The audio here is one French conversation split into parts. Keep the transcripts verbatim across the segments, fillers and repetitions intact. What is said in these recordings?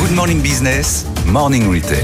Good Morning Business, Morning Retail.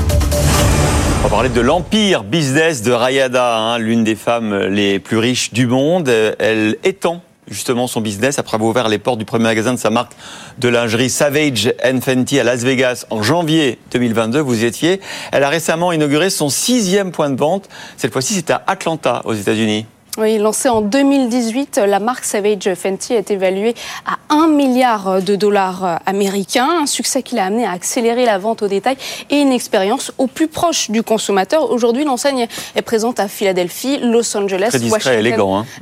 On va parler de l'empire business de Rihanna, hein, l'une des femmes les plus riches du monde. Elle étend justement son business après avoir ouvert les portes du premier magasin de sa marque de lingerie Savage and Fenty à Las Vegas en janvier deux mille vingt-deux. Vous y étiez. Elle a récemment inauguré son sixième point de vente. Cette fois-ci, c'est à Atlanta, aux États-Unis. Oui, lancée en deux mille dix-huit, la marque Savage Fenty est évaluée à un milliard de dollars américains. Un succès qui l'a amené à accélérer la vente au détail et une expérience au plus proche du consommateur. Aujourd'hui, l'enseigne est présente à Philadelphie, Los Angeles, très discret, Washington. élégant, hein.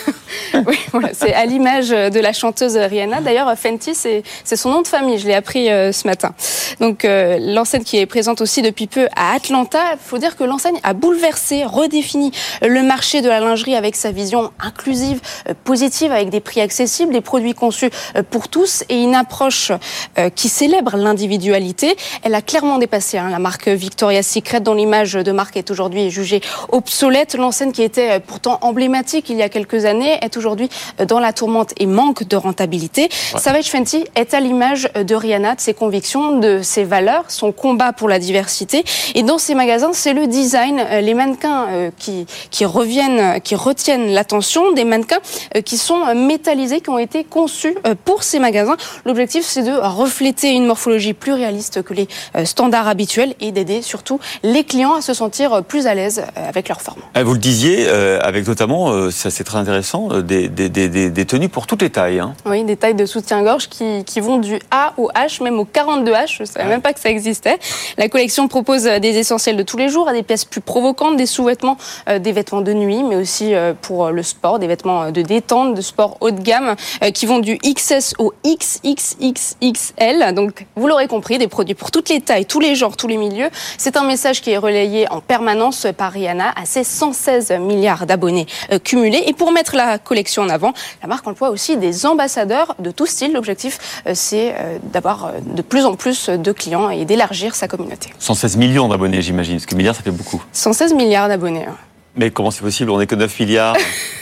Oui, voilà, c'est à l'image de la chanteuse Rihanna. D'ailleurs, Fenty, c'est, c'est son nom de famille. Je l'ai appris euh, ce matin. Donc, euh, l'enseigne qui est présente aussi depuis peu à Atlanta. Il faut dire que l'enseigne a bouleversé, redéfini le marché de la lingerie avec sa vision inclusive, euh, positive, avec des prix accessibles, des produits conçus euh, pour tous et une approche euh, qui célèbre l'individualité. Elle a clairement dépassé hein, la marque Victoria's Secret, dont l'image de marque est aujourd'hui jugée obsolète. L'enseigne qui était euh, pourtant emblématique il y a quelques années est aujourd'hui dans la tourmente et manque de rentabilité. Ouais. Savage Fenty est à l'image de Rihanna, de ses convictions, de ses valeurs, son combat pour la diversité. Et dans ces magasins, c'est le design, les mannequins qui, qui reviennent, qui retiennent l'attention, des mannequins qui sont métallisés, qui ont été conçus pour ces magasins. L'objectif, c'est de refléter une morphologie plus réaliste que les standards habituels et d'aider surtout les clients à se sentir plus à l'aise avec leur forme. Vous le disiez, avec notamment, ça c'est très intéressant, Des, des, des, des tenues pour toutes les tailles. Hein. Oui, des tailles de soutien-gorge qui, qui vont du A au H, même au quarante-deux H. Je ne savais ouais. même pas que ça existait. La collection propose des essentiels de tous les jours, à des pièces plus provocantes, des sous-vêtements, euh, des vêtements de nuit, mais aussi euh, pour le sport, des vêtements de détente, de sport haut de gamme, euh, qui vont du X S au X X X X L. Donc, vous l'aurez compris, des produits pour toutes les tailles, tous les genres, tous les milieux. C'est un message qui est relayé en permanence par Rihanna à ses cent seize milliards d'abonnés euh, cumulés. Et pour mettre la collection en avant, la marque emploie aussi des ambassadeurs de tout style. L'objectif, c'est d'avoir de plus en plus de clients et d'élargir sa communauté. cent seize millions d'abonnés, j'imagine, parce que milliards, ça fait beaucoup. cent seize milliards d'abonnés. Mais comment c'est possible ? On n'est que neuf milliards.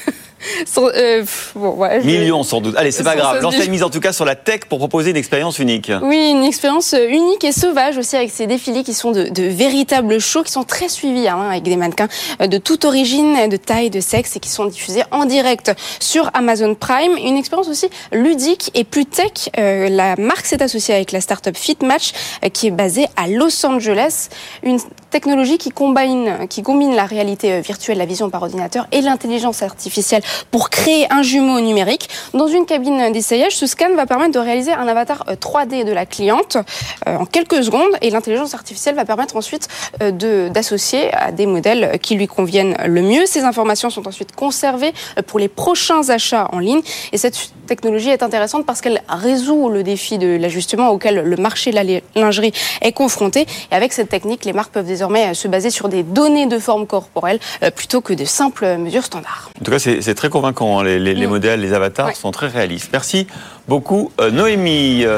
Sans, euh, bon, ouais, Millions sans doute. Allez, c'est pas grave. L'enseigne mise en tout cas sur la tech pour proposer une expérience unique. Oui, une expérience unique et sauvage aussi avec ces défilés qui sont de, de véritables shows qui sont très suivis hein, avec des mannequins de toute origine, de taille, de sexe et qui sont diffusés en direct sur Amazon Prime. Une expérience aussi ludique et plus tech. Euh, la marque s'est associée avec la start-up Fitmatch euh, qui est basée à Los Angeles. Une technologie qui combine, qui combine la réalité virtuelle, la vision par ordinateur et l'intelligence artificielle pour créer un jumeau numérique. Dans une cabine d'essayage, ce scan va permettre de réaliser un avatar trois D de la cliente euh, en quelques secondes et l'intelligence artificielle va permettre ensuite euh, de, d'associer à des modèles qui lui conviennent le mieux. Ces informations sont ensuite conservées pour les prochains achats en ligne et cette technologie est intéressante parce qu'elle résout le défi de l'ajustement auquel le marché de la lingerie est confronté et avec cette technique, les marques peuvent désormais se baser sur des données de forme corporelle euh, plutôt que de simples mesures standards. En tout cas, c'est, c'est très convaincant. Hein. Les, les, les modèles, les avatars ouais. sont très réalistes. Merci beaucoup, euh, Noémie.